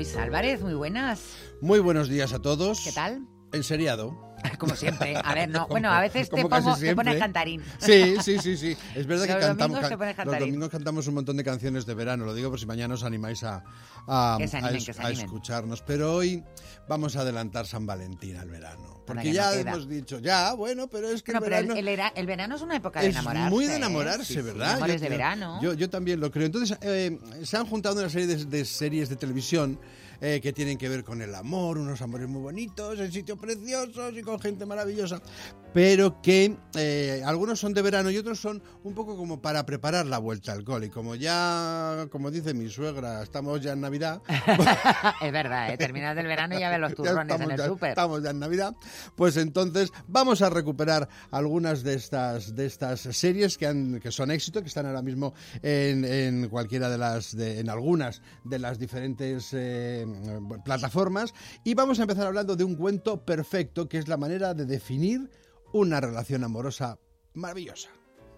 Luis Álvarez, muy buenas. Muy buenos días a todos. ¿Qué tal? Enseriado. Como siempre. A ver, no. Bueno, a veces te pones cantarín. Sí. Es verdad que los cantamos. Los domingos cantamos un montón de canciones de verano. Lo digo por si mañana os animáis a escucharnos. Pero hoy vamos a adelantar San Valentín al verano. Porque ya hemos dicho, pero es que el verano... El verano es una época de enamorarse. Es muy de enamorarse, ¿verdad? Sí, amores de verano. Yo también lo creo. Entonces, se han juntado una serie de series de televisión que tienen que ver con el amor, unos amores muy bonitos, en sitios preciosos y con gente maravillosa, pero que algunos son de verano y otros son un poco como para preparar la vuelta al cole. Y como dice mi suegra, estamos ya en Navidad. Es verdad, terminas del verano y ya ves los turrones en el súper. Estamos ya en Navidad. Pues entonces vamos a recuperar algunas de estas series que son éxito, que están ahora mismo en cualquiera en algunas de las diferentes plataformas, y vamos a empezar hablando de Un cuento perfecto, que es la manera de definir una relación amorosa maravillosa.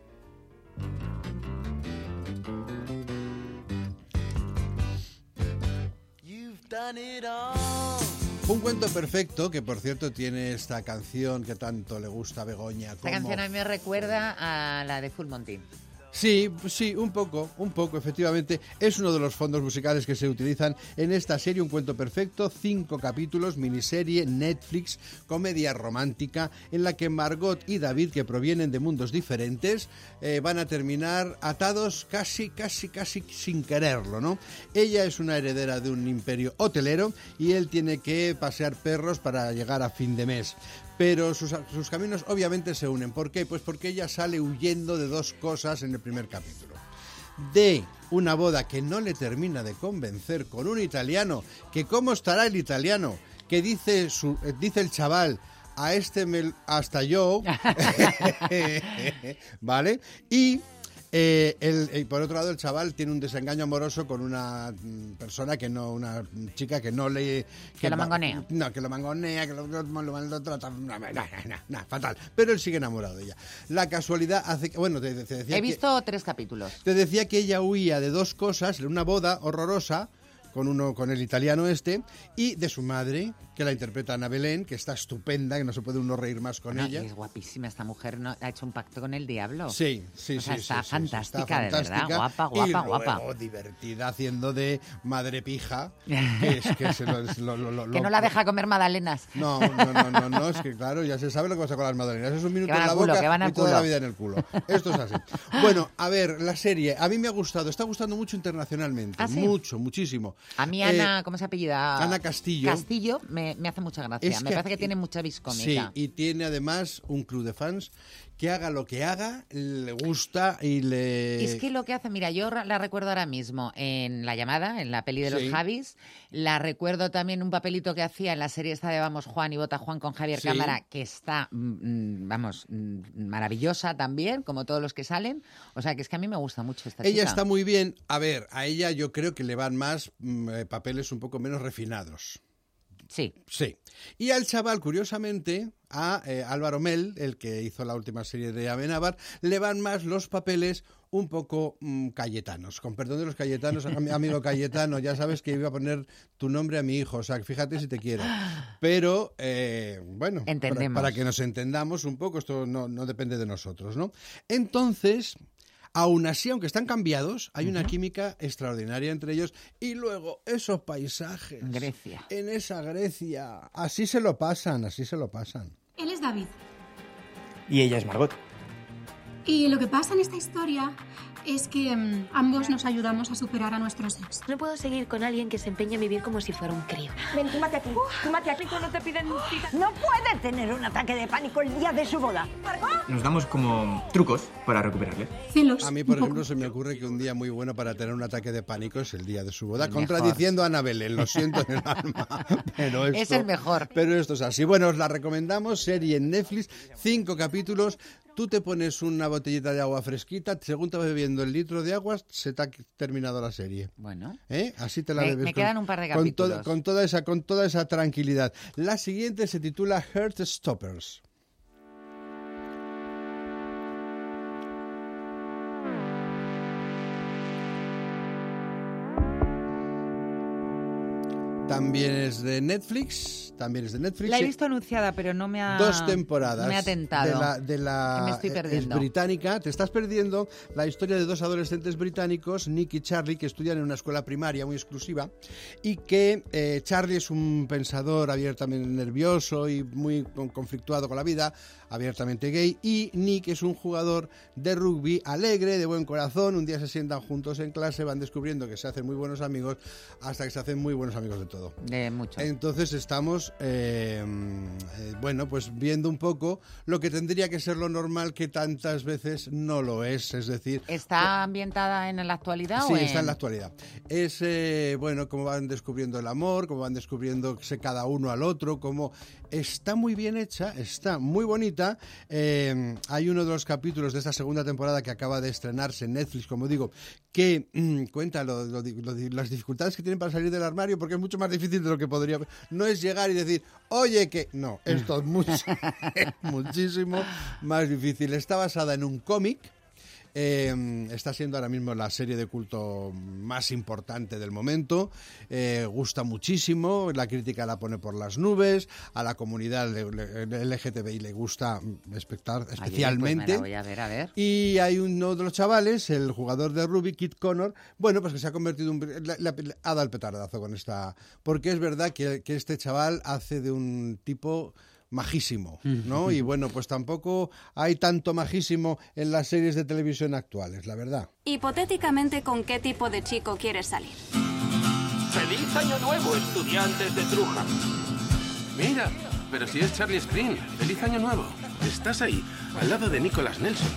Un cuento perfecto, que por cierto tiene esta canción que tanto le gusta a Begoña. Esta canción a mí me recuerda a la de Full Monty. Sí, un poco, efectivamente. Es uno de los fondos musicales que se utilizan en esta serie, Un cuento perfecto, 5 capítulos, miniserie, Netflix, comedia romántica, en la que Margot y David, que provienen de mundos diferentes, van a terminar atados casi sin quererlo, ¿no? Ella es una heredera de un imperio hotelero y él tiene que pasear perros para llegar a fin de mes. Pero sus caminos obviamente se unen. ¿Por qué? Pues porque ella sale huyendo de dos cosas en el primer capítulo. De una boda que no le termina de convencer con un italiano, que cómo estará el italiano, que dice el chaval, hasta yo, ¿vale? Y por otro lado, el chaval tiene un desengaño amoroso con una chica que no le... Que lo mangonea. No, que lo mangonea, que lo maltrata, fatal. Pero él sigue enamorado de ella. La casualidad hace que... Bueno, te decía He visto 3 capítulos. Te decía que ella huía de dos cosas, de una boda horrorosa, con el italiano y de su madre, que la interpreta Ana Belén, que está estupenda, que no se puede uno reír más con ella. Es guapísima esta mujer, ¿no? Ha hecho un pacto con el diablo. Sí. Está fantástica, de verdad, guapa. Y luego divertida haciendo de madre pija, que no la deja comer magdalenas. No, es que claro, ya se sabe lo que pasa con las magdalenas. Es un minuto en la culo, boca y toda la vida en el culo. Esto es así. Bueno, a ver, la serie, a mí me ha gustado, está gustando mucho internacionalmente. ¿Ah, sí? Muchísimo. A mí Ana, ¿cómo se apellida? Ana Castillo. Castillo me hace mucha gracia. Me parece que tiene mucha viscómica. Sí, y tiene además un club de fans que haga lo que haga, le gusta y le... Es que lo que hace, mira, yo la recuerdo ahora mismo en La llamada, en la peli de los Javis, la recuerdo también un papelito que hacía en la serie esta de Vamos Juan y Vota Juan con Javier Cámara, que está, maravillosa también, como todos los que salen. O sea, que es que a mí me gusta mucho esta chica. Ella está muy bien. A ver, a ella yo creo que le van más papeles un poco menos refinados. Sí. Y al chaval, curiosamente, a Álvaro Mel, el que hizo la última serie de Amenábar, le van más los papeles un poco cayetanos. Con perdón de los cayetanos, amigo Cayetano, ya sabes que iba a poner tu nombre a mi hijo, o sea, fíjate si te quiero. Pero, bueno, para que nos entendamos un poco, esto no depende de nosotros, ¿no? Entonces... Aún así, aunque están cambiados, hay una química extraordinaria entre ellos. Y luego, esos paisajes. Grecia. En esa Grecia. Así se lo pasan. Él es David. Y ella es Margot. Y lo que pasa en esta historia es que ambos nos ayudamos a superar a nuestros ex. No puedo seguir con alguien que se empeña en vivir como si fuera un crío. Ven, túmate aquí. ¿No te piden cita? No puede tener un ataque de pánico el día de su boda. ¿Margot? Nos damos como trucos para recuperarle. Celos. A mí, por ejemplo, se me ocurre que un día muy bueno para tener un ataque de pánico es el día de su boda, El contradiciendo a Ana Belén, lo siento en el alma. Pero es el mejor. Pero esto es así. Bueno, os la recomendamos, serie en Netflix, 5 capítulos. Tú te pones una botellita de agua fresquita, según te vas bebiendo el litro de agua, se te ha terminado la serie. Bueno. Así te la bebes. Me quedan un par de capítulos. Con toda esa tranquilidad. La siguiente se titula Heartstoppers. También es de Netflix. La he visto anunciada, pero no me ha... 2 temporadas. Me ha tentado. De la me estoy perdiendo. Es británica. Te estás perdiendo la historia de 2 adolescentes británicos, Nick y Charlie, que estudian en una escuela primaria muy exclusiva y que Charlie es un pensador abiertamente nervioso y muy conflictuado con la vida, abiertamente gay, y Nick es un jugador de rugby alegre, de buen corazón. Un día se sientan juntos en clase, van descubriendo que se hacen muy buenos amigos hasta que se hacen muy buenos amigos de todo. De mucho. Entonces estamos, bueno, pues viendo un poco lo que tendría que ser lo normal, que tantas veces no lo es decir... ¿Está ambientada en la actualidad? Sí, o está en la actualidad. Es, bueno, cómo van descubriendo el amor, cómo van descubriéndose cada uno al otro, cómo... Está muy bien hecha, está muy bonita. Hay uno de los capítulos de esta segunda temporada que acaba de estrenarse en Netflix, como digo, que cuenta las dificultades que tienen para salir del armario, porque es mucho más difícil de lo que podría... No es llegar y decir, oye, que... No, esto es muchísimo más difícil. Está basada en un cómic. Está siendo ahora mismo la serie de culto más importante del momento. Gusta muchísimo, la crítica la pone por las nubes, a la comunidad LGTBI le gusta especialmente. Pues me la voy a ver. Y hay uno de los chavales, el jugador de rugby, Kit Connor, bueno, pues que se ha convertido ha dado el petardazo con esta, porque es verdad que este chaval hace de un tipo majísimo, ¿no? Y bueno, pues tampoco hay tanto majísimo en las series de televisión actuales, la verdad. Hipotéticamente, ¿con qué tipo de chico quieres salir? ¡Feliz Año Nuevo, estudiantes de Truja! Mira, pero si es Charlie Screen. ¡Feliz Año Nuevo! Estás ahí, al lado de Nicholas Nelson.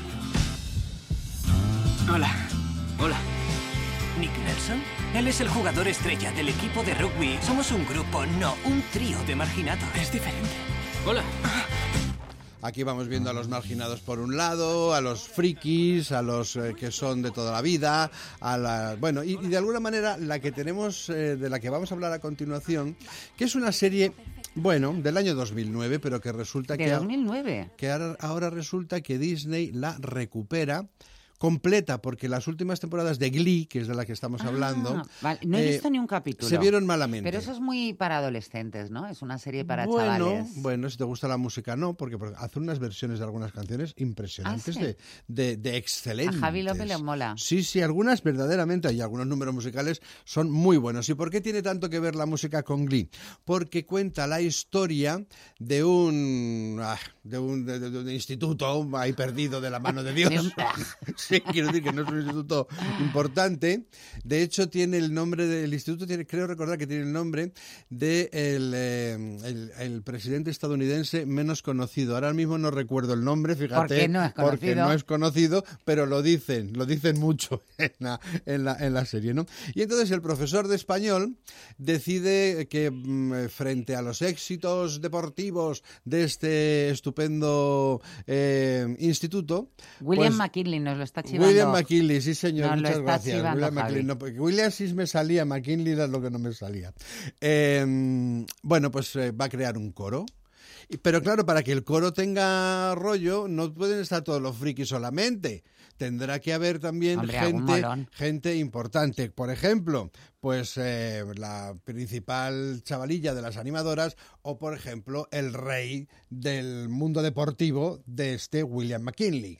Hola. ¿Nick Nelson? Él es el jugador estrella del equipo de rugby. Somos un grupo, no un trío de marginados. Es diferente. Hola. Aquí vamos viendo a los marginados por un lado, a los frikis, a los que son de toda la vida, bueno, y de alguna manera la que tenemos, de la que vamos a hablar a continuación, que es una serie, bueno, del año 2009, pero que resulta ¿De 2009? Que ahora resulta que Disney la recupera completa, porque las últimas temporadas de Glee, que es de la que estamos hablando... Vale. No he visto ni un capítulo. Se vieron malamente. Pero eso es muy para adolescentes, ¿no? Es una serie para chavales. Bueno, si te gusta la música, no, porque hace unas versiones de algunas canciones impresionantes, ¿sí? de excelentes. A Javi López le mola. Sí, algunas verdaderamente, y algunos números musicales son muy buenos. ¿Y por qué tiene tanto que ver la música con Glee? Porque cuenta la historia de un instituto ahí perdido de la mano de Dios. Sí, quiero decir que no es un instituto importante. De hecho, tiene el nombre del instituto, creo recordar que tiene el nombre de el presidente estadounidense menos conocido. Ahora mismo no recuerdo el nombre, fíjate. Porque no es conocido, pero lo dicen mucho en la serie, ¿no? Y entonces el profesor de español decide que frente a los éxitos deportivos de este estupendo instituto... William McKinley nos lo está chivando. William McKinley, sí señor, nos muchas gracias. William McKinley, no, porque William sí me salía, McKinley era lo que no me salía. Bueno, pues va a crear un coro. Pero claro, para que el coro tenga rollo, no pueden estar todos los frikis solamente. Tendrá que haber también gente importante. Por ejemplo, pues la principal chavalilla de las animadoras, o por ejemplo, el rey del mundo deportivo de este William McKinley.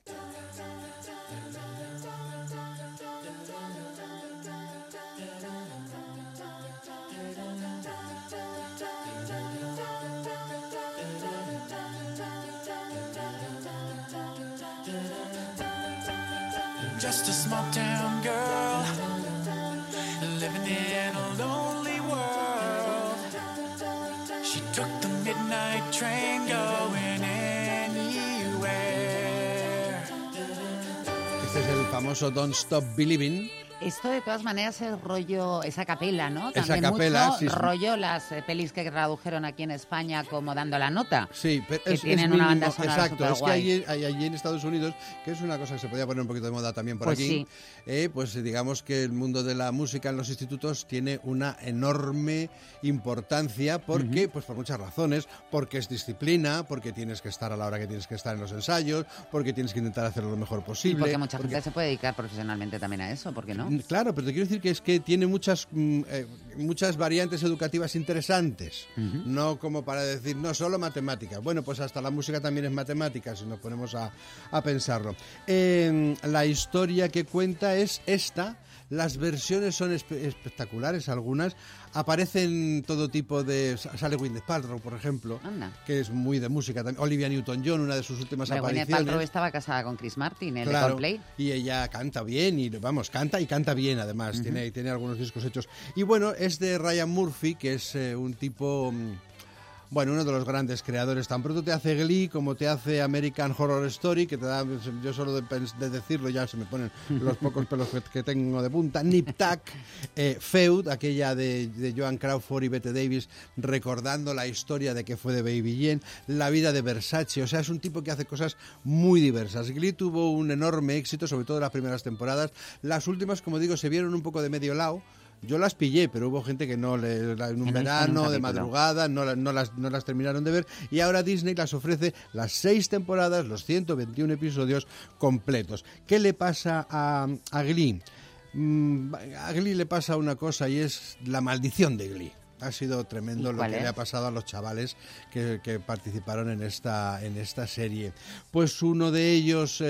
Just a small town girl living in a lonely world. She took the midnight train going anywhere. Este es el famoso Don't Stop Believing. Esto de todas maneras es rollo, esa capela, ¿no? También esa capela, mucho sí. Rollo las pelis que tradujeron aquí en España como Dando la Nota. Sí, pero que tienen una banda sonora exacto, es que superguay. allí en Estados Unidos, que es una cosa que se podía poner un poquito de moda también por pues aquí, sí. Pues digamos que el mundo de la música en los institutos tiene una enorme importancia, porque pues por muchas razones, porque es disciplina, porque tienes que estar a la hora que tienes que estar en los ensayos, porque tienes que intentar hacerlo lo mejor posible. Y porque mucha gente se puede dedicar profesionalmente también a eso, ¿por qué no? Claro, pero te quiero decir que es que tiene muchas variantes educativas interesantes, no como para decir, no, solo matemáticas. Bueno, pues hasta la música también es matemática, si nos ponemos a pensarlo. La historia que cuenta es esta. Las versiones son espectaculares, algunas. Aparecen todo tipo de... Sale Gwyneth Paltrow, por ejemplo, que es muy de música también. Olivia Newton-John, una de sus últimas apariciones. Gwyneth Paltrow estaba casada con Chris Martin, el de Coldplay. Y ella canta bien, y canta bien además. Tiene algunos discos hechos. Y bueno, es de Ryan Murphy, que es un tipo... Bueno, uno de los grandes creadores. Tan pronto te hace Glee como te hace American Horror Story, que te da, yo solo de decirlo ya se me ponen los pocos pelos que tengo de punta. Nip Tuck, Feud, aquella de Joan Crawford y Bette Davis, recordando la historia de que fue de Baby Jane, la vida de Versace. O sea, es un tipo que hace cosas muy diversas. Glee tuvo un enorme éxito, sobre todo en las primeras temporadas. Las últimas, como digo, se vieron un poco de medio lado. Yo las pillé, pero hubo gente que no, en un verano, de madrugada, no las terminaron de ver. Y ahora Disney las ofrece las 6 temporadas, los 121 episodios completos. ¿Qué le pasa a Glee? A Glee le pasa una cosa, y es la maldición de Glee. Ha sido tremendo lo que le ha pasado a los chavales que participaron en esta serie. Pues uno de ellos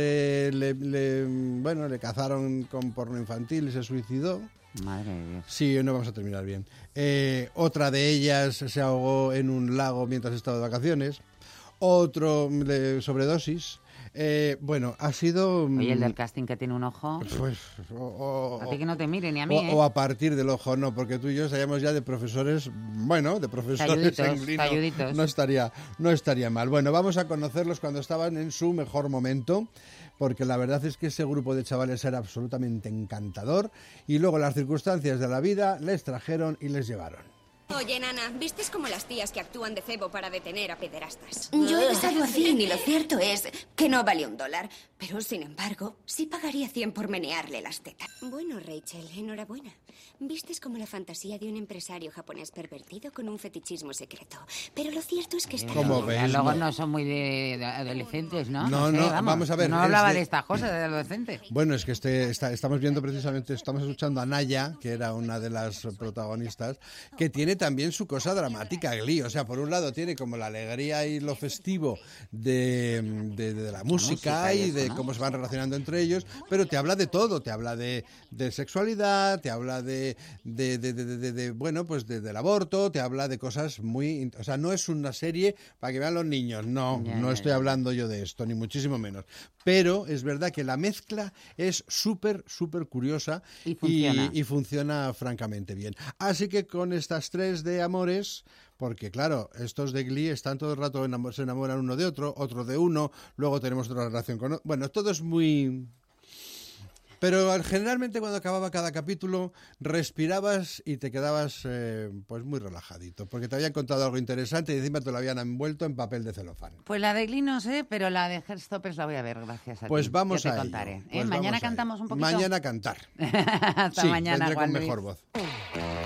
le cazaron con porno infantil y se suicidó. Madre de Dios. Sí, no vamos a terminar bien. Otra de ellas se ahogó en un lago mientras estaba de vacaciones. Otro sobredosis. Bueno, ha sido... Oye, el del casting que tiene un ojo... Pues, a ti que no te mire, ni a mí, o a partir del ojo, no, porque tú y yo estaríamos ya de profesores, bueno, de profesores en Glee, no estaría mal. Bueno, vamos a conocerlos cuando estaban en su mejor momento, porque la verdad es que ese grupo de chavales era absolutamente encantador, y luego las circunstancias de la vida les trajeron y les llevaron. Oye, Nana, ¿vistes como las tías que actúan de cebo para detener a pederastas? Yo he besado a Finn y lo cierto es que no vale $1. Pero, sin embargo, sí pagaría 100 por menearle las tetas. Bueno, Rachel, enhorabuena. Vistes como la fantasía de un empresario japonés pervertido con un fetichismo secreto. Pero lo cierto es que está... ¿Cómo ves? Luego no son muy de adolescentes, ¿no? No, vamos a ver. No hablaba de estas cosas de adolescentes. Bueno, es que estamos viendo precisamente, estamos escuchando a Naya, que era una de las protagonistas, que tiene también su cosa dramática, Glee. O sea, por un lado tiene como la alegría y lo festivo de la música y de cómo se van relacionando entre ellos, pero te habla de todo, te habla de sexualidad, te habla bueno, pues del aborto, te habla de cosas muy... O sea, no es una serie para que vean los niños, no estoy hablando yo de esto, ni muchísimo menos. Pero es verdad que la mezcla es súper, súper curiosa y funciona francamente bien. Así que con estas 3 de amores... Porque, claro, estos de Glee están todo el rato, se enamoran uno de otro de uno, luego tenemos otra relación con otro. Bueno, todo es muy... Pero generalmente cuando acababa cada capítulo respirabas y te quedabas pues muy relajadito, porque te habían contado algo interesante y encima te lo habían envuelto en papel de celofán. Pues la de Glee no sé, pero la de Heartstoppers la voy a ver, gracias a ti. Pues vamos a ello. Contaré. Pues mañana cantamos un poquito. Mañana cantar. Hasta mañana, vendré Juan con Luis. mejor voz.